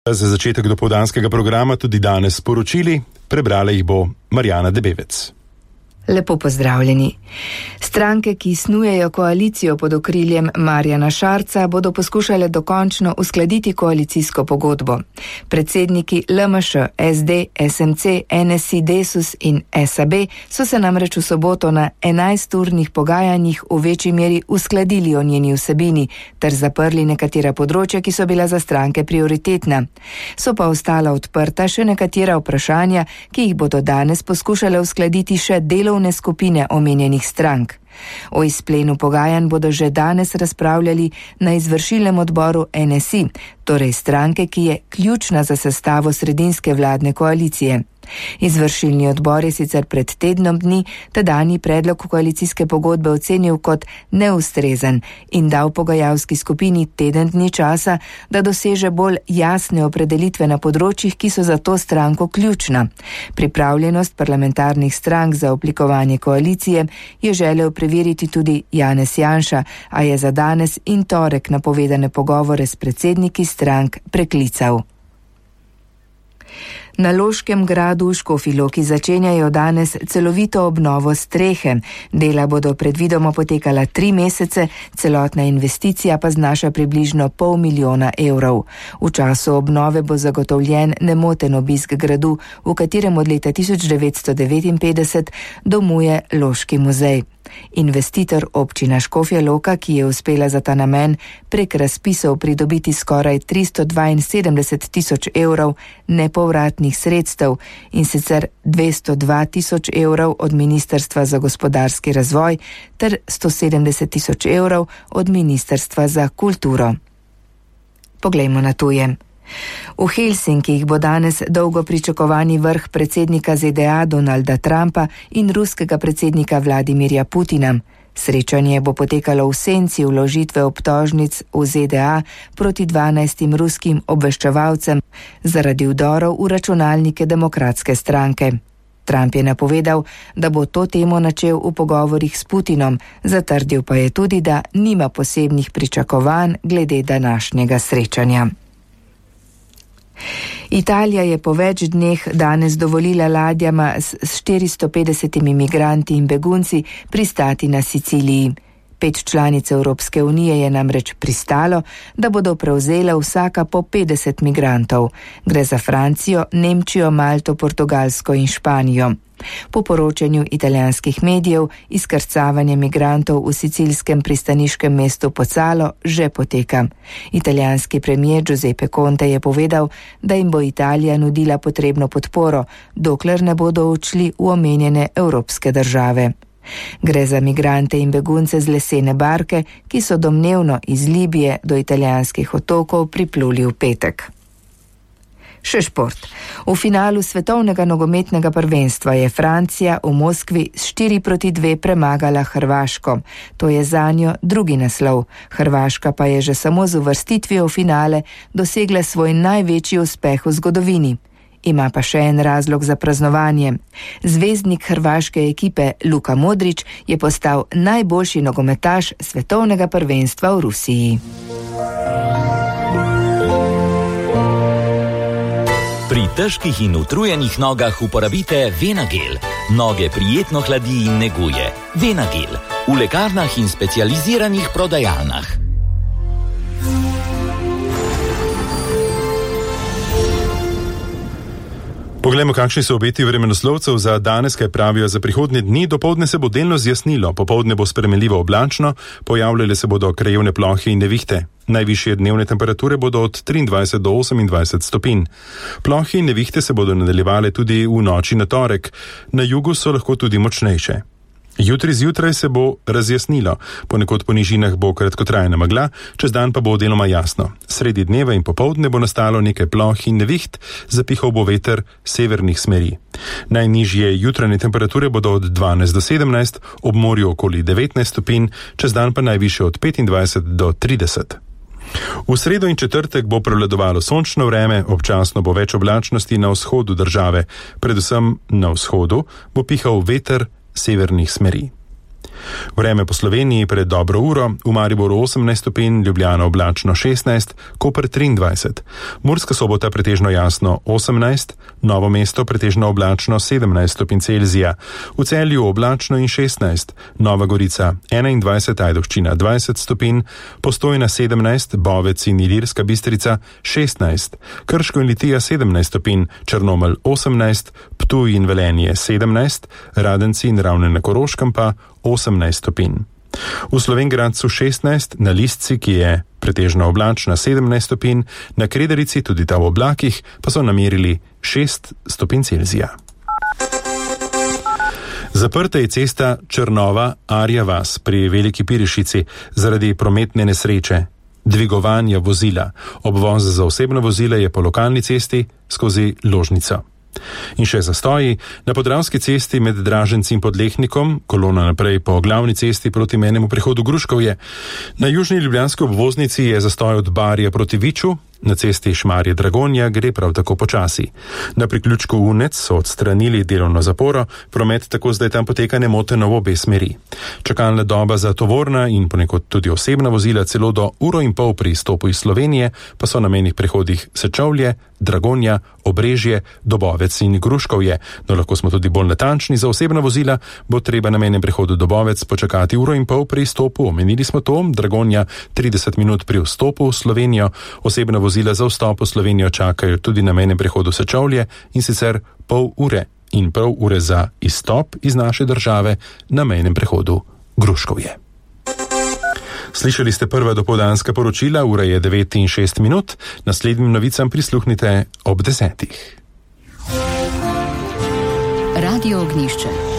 Za začetek dopoldanskega programa tudi danes sporočili, prebrala jih bo Marjana Debevec. Lepo pozdravljeni. Stranke, ki snujejo koalicijo pod okriljem Marjana Šarca, bodo poskušale dokončno uskladiti koalicijsko pogodbo. Predsedniki LMŠ, SD, SMC, NSI, Desus in SAB so se namreč v soboto na 11-urnih pogajanjih v večji meri uskladili o njeni vsebini ter zaprli nekatera področja, ki so bila za stranke prioritetna. So pa ostala odprta še nekatera vprašanja, ki jih bodo danes poskušale uskladiti še delovne skupine omenjenih strank. O izplenu pogajanj bodo že danes razpravljali na izvršilnem odboru NSI, torej stranke, ki je ključna za sestavo sredinske vladne koalicije. Izvršilni odbor je sicer pred tednom dni tedanji predlog koalicijske pogodbe ocenil kot neustrezen in dal pogajalski skupini teden dni časa, da doseže bolj jasne opredelitve na področjih, ki so za to stranko ključna. Pripravljenost parlamentarnih strank za oblikovanje koalicije je želel preveriti tudi Janez Janša, a je za danes in torek napovedane pogovore s predsedniki strank preklical. Na Loškem gradu v Škofji Loki začenjajo danes celovito obnovo strehe. Dela bodo predvidoma potekala 3 mesece, celotna investicija pa znaša približno 500 000 evrov. V času obnove bo zagotovljen nemoten obisk gradu, v katerem od leta 1959 domuje Loški muzej. Investitor občina Škofja Loka, ki je uspela za ta namen prek razpisov pridobiti skoraj 372 000 evrov nepovratnih sredstev in sicer 202 000 evrov od Ministrstva za gospodarski razvoj ter 170 000 evrov od Ministrstva za kulturo. Poglejmo na tuje. V Helsinkih bo danes dolgo pričakovani vrh predsednika ZDA Donalda Trumpa in ruskega predsednika Vladimirja Putina. Srečanje bo potekalo v senci vložitve obtožnic v ZDA proti 12 ruskim obveščevalcem zaradi vdorov v računalnike demokratske stranke. Trump je napovedal, da bo to temo načel v pogovorih s Putinom, zatrdil pa je tudi, da nima posebnih pričakovanj glede današnjega srečanja. Italija je po več dneh danes dovolila ladjama s 450 migranti in begunci pristati na Siciliji. 5 članic Evropske unije je namreč pristalo, da bodo prevzele vsaka po 50 migrantov. Gre za Francijo, Nemčijo, Malto, Portugalsko in Španijo. Po poročanju italijanskih medijev izkrcavanje migrantov v sicilskem pristaniškem mestu Pozzallo že poteka. Italijanski premier Giuseppe Conte je povedal, da jim bo Italija nudila potrebno podporo, dokler ne bodo odšli v omenjene evropske države. Gre za migrante in begunce z lesene barke, ki so domnevno iz Libije do italijanskih otokov pripluli v petek. Še šport. V finalu svetovnega nogometnega prvenstva je Francija v Moskvi s 4-2 premagala Hrvaško. To je zanjo drugi naslov. Hrvaška pa je že samo z uvrstitvijo v finale dosegla svoj največji uspeh v zgodovini. Ima pa še en razlog za praznovanje. Zvezdnik hrvaške ekipe Luka Modrić je postal najboljši nogometaš svetovnega prvenstva v Rusiji. Pri težkih in utrujenih nogah uporabite Venagel. Noge prijetno hladi in neguje. Venagel. V lekarnah in specializiranih prodajalnah. Poglejmo, kakšni so obeti vremenoslovcev za danes, kaj pravijo za prihodnje dni. Dopoldne se bo delno zjasnilo, popoldne bo spremenljivo oblačno, pojavljale se bodo krajevne plohe in nevihte. Najvišje dnevne temperature bodo od 23 do 28 stopinj. Plohe in nevihte se bodo nadaljevale tudi v noči na torek. Na jugu so lahko tudi močnejše. Jutri zjutraj se bo razjasnilo, ponekod po nižinah bo kratkotrajna megla, čez dan pa bo deloma jasno. Sredi dneva in popoldne bo nastalo nekaj ploh in neviht, zapihal bo veter severnih smeri. Najnižje jutranje temperature bodo od 12 do 17, ob morju okoli 19 stopinj, čez dan pa najviše od 25 do 30. V sredo in četrtek bo prevladovalo sončno vreme, občasno bo več oblačnosti na vzhodu države, predvsem na vzhodu bo pihal veter severnih smeri. Vreme po Sloveniji pred dobro uro, v Mariboru 18 stopinj, Ljubljana oblačno 16, Koper 23, Murska Sobota pretežno jasno 18, Novo mesto pretežno oblačno 17 stopinj Celzija, v Celju oblačno in 16, Nova Gorica 21, Ajdovščina 20 stopinj, Postojna 17, Bovec in Ilirska Bistrica 16, Krško in Litija 17 stopinj, Črnomelj 18, Ptuj in Velenje 17, Radenci in Ravne na Koroškem pa 18 stopinj. V Slovenj Gradcu 16, na Listci, ki je pretežno oblačna 17 stopinj, na Krederici, tudi ta v oblakih, pa so namerili 6 stopinj Celzija. Zaprta je cesta Črnova-Arja vas pri Veliki Pirešici zaradi prometne nesreče, dvigovanja vozila. Obvoz za osebna vozila je po lokalni cesti skozi Ložnico. In še zastoji, na Podravski cesti med Draženci in Podlehnikom, kolona naprej po glavni cesti proti menemu prehodu Gruškovje. Na južni ljubljanski obvoznici je zastoj od Barja proti Viču, na cesti Šmarje-Dragonja gre prav tako počasi. Na priključku Unec so odstranili delovno zaporo, promet tako zdaj tam poteka nemoteno v obe smeri. Čakalna doba za tovorna in ponekod tudi osebna vozila celo do 1,5 ure pri izstopu iz Slovenije pa so na mejnih prehodih Sečovlje, Dragonja, Obrežje, Dobovec in Gruškovje. No, lahko smo tudi bolj natančni, za osebna vozila bo treba na mejnem prehodu Dobovec počakati 1,5 ure pri izstopu. Omenili smo to, Dragonja 30 minut pri vstopu v Slovenijo, osebna vozila za vstop v Slovenijo čakajo tudi na mejnem prehodu Sečovlje in sicer pol ure in pol ure za izstop iz naše države na mejnem prehodu Gruškovje. Slišali ste prva dopoldanska poročila, ura je 9:06, naslednjim novicam prisluhnite ob 10. Radio Ognjišče.